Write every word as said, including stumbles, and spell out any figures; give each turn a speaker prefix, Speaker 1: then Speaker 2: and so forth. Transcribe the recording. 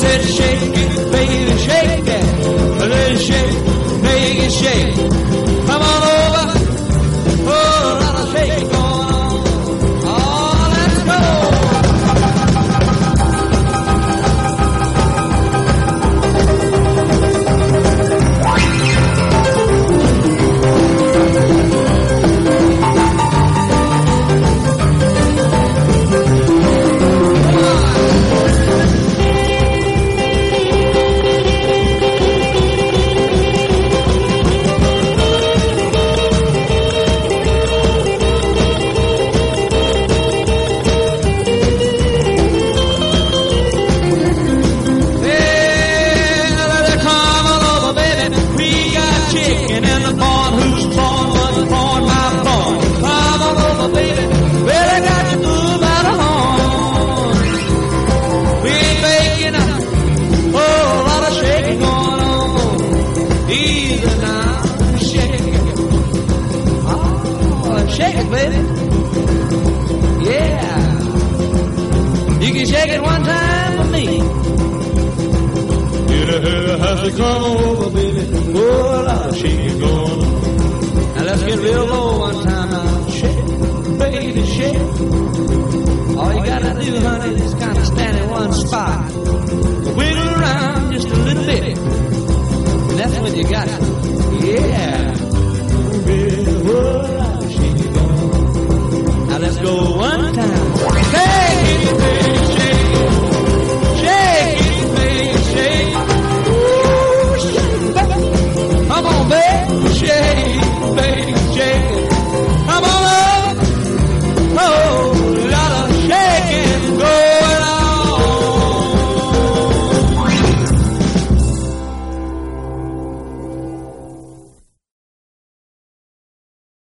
Speaker 1: said shake it, baby, shake it. A little shake, make it shake. Come on over. Oh, a lot of shake going on. Oh, let's go. Shake it, baby. Yeah. You can shake it one time for me. You know how to come over, baby. Oh, a lot of shaking going on. Now let's get real low one time now. Shake it, baby, shake it. All you gotta do, honey, is kind of stand in one spot. Wiggle around just a little bit. And that's when you got it.